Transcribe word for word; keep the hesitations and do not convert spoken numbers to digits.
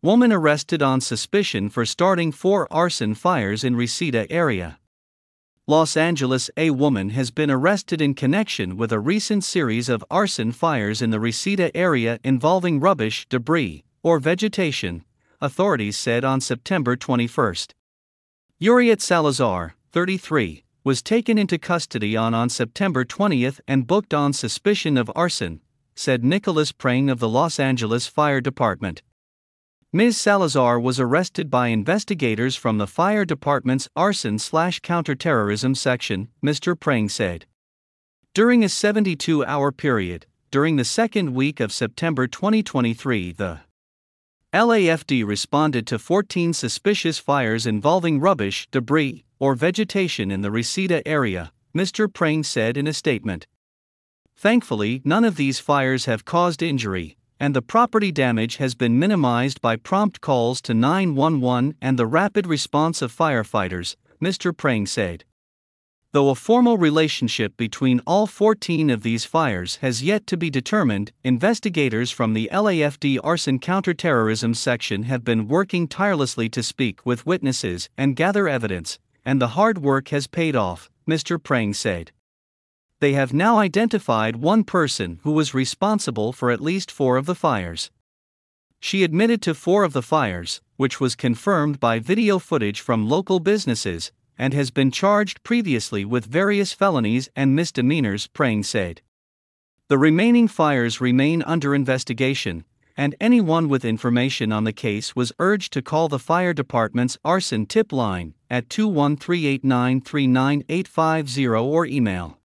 Woman arrested on suspicion for starting four arson fires in Reseda area. Los Angeles. A woman has been arrested in connection with a recent series of arson fires in the Reseda area involving rubbish, debris, or vegetation, authorities said on September twenty-first. Yuriet Salazar, thirty-three, was taken into custody on on September twentieth and booked on suspicion of arson, said Nicholas Prang of the Los Angeles Fire Department. Miz Salazar was arrested by investigators from the fire department's arson-slash-counterterrorism section, Mister Prang said. During a seventy-two hour period, during the second week of September twenty twenty-three, the L A F D responded to fourteen suspicious fires involving rubbish, debris, or vegetation in the Reseda area, Mister Prang said in a statement. Thankfully, none of these fires have caused injury, and the property damage has been minimized by prompt calls to nine one one and the rapid response of firefighters, Mister Prang said. Though a formal relationship between all fourteen of these fires has yet to be determined, investigators from the L A F D Arson Counterterrorism Section have been working tirelessly to speak with witnesses and gather evidence, and the hard work has paid off, Mister Prang said. They have now identified one person who was responsible for at least four of the fires. She admitted to four of the fires, which was confirmed by video footage from local businesses, and has been charged previously with various felonies and misdemeanors, Prang said. The remaining fires remain under investigation, and anyone with information on the case was urged to call the fire department's arson tip line at two one three eight nine three nine eight five zero or email